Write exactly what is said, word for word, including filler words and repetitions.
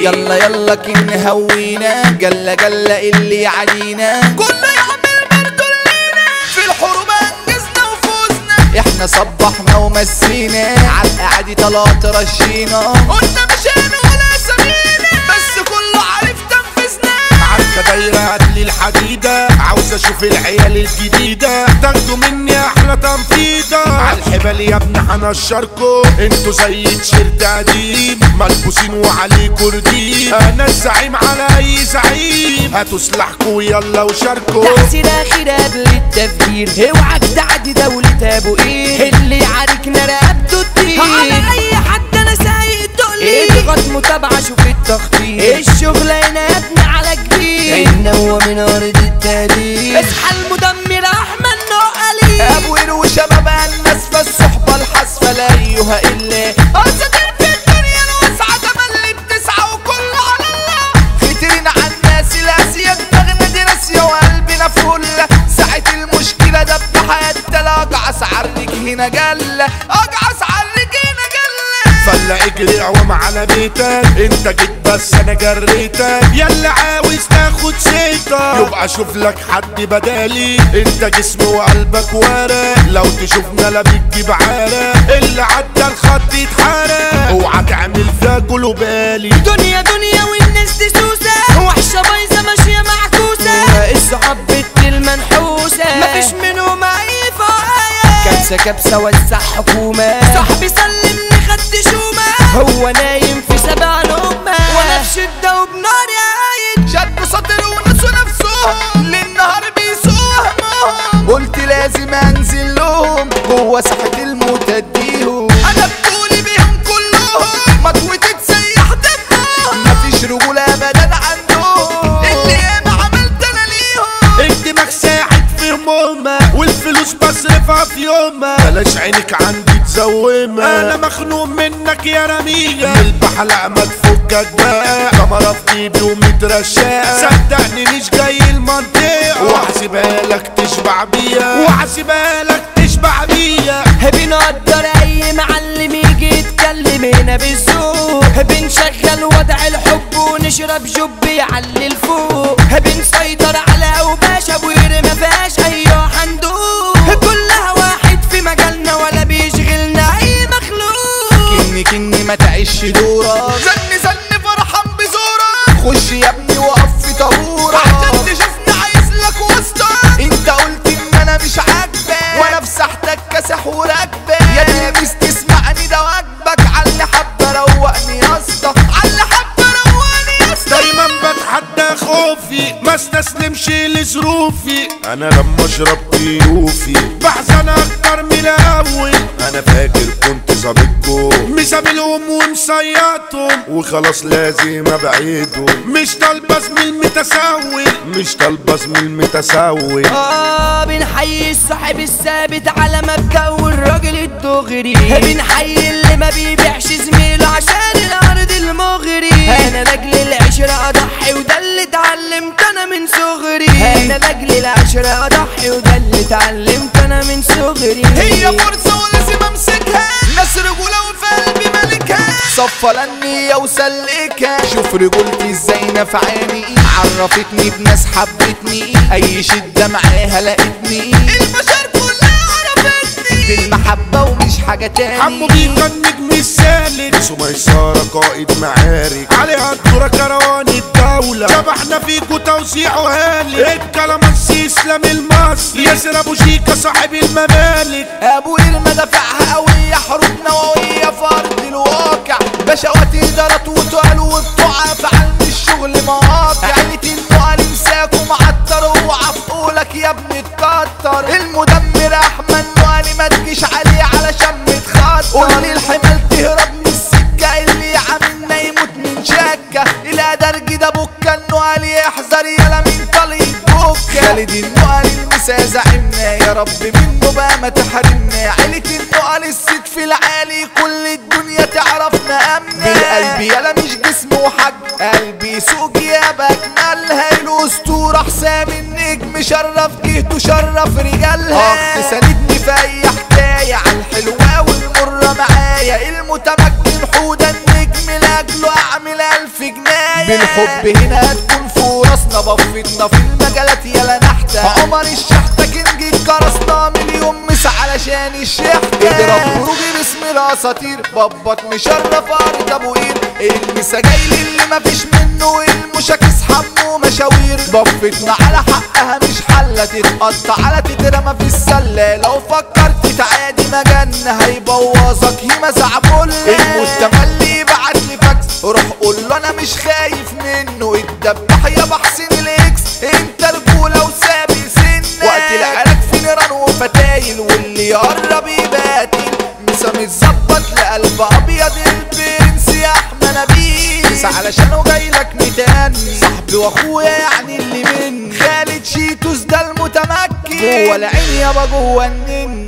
يلا يلا كن هوينا جلا جلا اللي علينا كله يعمل برضو لينا في الحروب انجزنا وفوزنا احنا صبحنا ومسينا عالقعدي طلعت رشينا قلنا مشينا ولا سمينا بس كله عارف تنفذنا عركة دايرة هاتلي الحديدة عاوز اشوف العيال الجديدة تاخدوا مني احلى تنفيذة عالحبال يا ابني هنشركوا انتوا زي تيشيرت قديم ملبوسين وعليكوا رديم انا الزعيم على اي زعيم هاتوا سلاحكوا يلا وشاركوا تحسين اخير قبل التفجير اوعك تعدي دولة ابو ايه اللي عاركنا رقبته تطير على اي حد انا سايق تقلي اضغط متابعة شوف التخطيط الشغل هنا يا ابني على كبير ان هو من ارض التهديد اصحى المدمر احمد نقلي ابو قرو شباب الناس فالصحبة الحاسفة لا ايها الا اساطير في الدنيا الواسعة تملي بتسعى وكله على الله خيترين على الناس الاسية دماغنا دي راسية وقلبنا فلة ساعة المشكلة ده بحياتنا لا اجعص عرك هنا جلة اجعص عرك هنا جلة فلا اجري عوام على بيتك انت جيت بس انا جريتك يلا عاوز تاخد سيطة يبقى شوف لك حد بدالي انت جسم وقلبك ورق لو تشوفنا لا بتجيب عرق اللي عدى الخط يتحرق اوعى تعمل فيها كله بالي دنيا دنيا والناس دي سوسة وحشة بايظة ماشية معكوسة الصحاب بنت المنحوسة مفيش منهم اي فاية كبسة كبسة وسع حكومة صاحبي سلمني خدت شومة هو نايم في سبع نومة وانا في شدة وبنار يا عايد شد سطر ونسوا نفسهم للنهار بيسوهم قلت لازم انزل لهم جوه ساحة الموت اديهم انا بطولي بيهم كلهم مطوة تسيح دمهم مفيش رجولة ابدا عندهم اللي ياما عملت انا ليهم الدماغ ساعد في همومة والفلوس بصرفها في يومة بلاش عينك عندي تزومة انا مخنوق منك يا رمية من البحلقة ما تفكك بقى كاميرا في جيبي ومترشقة صدقني مش جاي المنطقة وحسيبها لك تشبع بيها وحسيبها لك تشبع بيها بنقدر اي معلم يجي يتكلم هنا بالذوق بنشغل وضع الحب ونشرب جب يعلي الفوق بنسيطر على اوباشا بوير ما فيهاش اي حندوق كلها واحد في مجالنا ولا بيشغلنا اي مخلوق كني كني ما تعيش دورك زن زن فرحان بزورك خش يا ابني وقف في طابورك عشان تشوفني عايز لك واسطة انت قلت ان انا مش عاجبك وانا في ساحتك كاسح وراكبك يا تلميذ تسمعني ده واجبك علي حبة روقني يا اسطى علي حبة روقني يا اسطى دايما بتحدى خوفي ما استسلمش لظروفي انا لما اشرب ضيوفي بحزن اكتر من الاول انا فاكر كنت ظابطكم مسابلهم ومصيطهم وخلاص لازم ابعدهم مش طالبه زميل متسول مش طالبه زميل متسول اه بنحيي الصاحب الثابت على مبدأ والراجل الدغري بنحيي اللي ما بيبيعش زميله عشان الارض المغري انا لاجل العشرة اضحي وده اللي اتعلمت انا من صغري انا لاجل العشرة اضحي وده اللي اتعلمت انا من صغري هي فرصة ولازم امسكها ناس رجولة وفي قلبي ملكها صفى النية وسلكها شوف رجولتي ازاي نفعاني عرفتني بناس حبتني اي شدة معاها لقيتني البشر كلها عرفتني بالمحبة ومش حاجة تاني حمو بيكا النجم السالك سميسارة قائد معارك عليها الدورة كروان الدولة شبحنا فيكو توزيع وهالك الكلام السيسلم المصري ياسر ابو شيكا صاحب الممالك ابو قرمة دافعها قوية حروب نووية في ارض الواقع بشوات ادارات وتقال وبتوعة في علم الشغل مواقع عيلة النقل امساك ومعطر وعفقولك يا ابني اتكتر المدمر احمد نقلي ما تجيش عليه علشان متخطر قول الحمال تهرب من السكة اللي عاملنا يموت من شكة الى درج ده بكة النقلي احذر يلا من طليق بكة خالد النقلي المسا زعمنا يا رب منه بقى ما تحرمنا عيلة النقل الست في العالي كل الدنيا تعرفنا امنا بالقلب يلا مش جسم وحج قلبي سوق جيابك مالها الاسطورة حسام النجم شرف جهته شرف رجالها اخ ساندني في اي حكاية عن الحلوة والمرة معايا المتمكن حوده النجم لاجله اعمل الف في جناية بالحب هنا هتكون في راسنا بفتنا في المجالات يلا نحتة عمر الشحتة كنج كرسنا مليون مس علشان الشحتة اضرب خروجي باسم الاساطير بابط مشرف ارض ابو قير المسا جاي اللي مفيش منه المشاكس حمو مشاوير بفتنا على حقها مش حلة تتقطع على تترمى في السلة لو فكرت تعادي مجن هيبوظك هيما زعبولة المتملي يبعت لي فاكس روح قول له انا مش خايف منه اتدبح يا بحسين الاكس انت رجولة وسابي سنة وقت العراك في نيران وفتايل واللي يقرب يباتي مسا متظبط لقلب ابيض البرنس يا احمد نبيل بس علشانه جايلك ميتان صاحبي واخويا يعني اللي من خالد شيتوس ده المتمكن جوه العين يابا جوه النن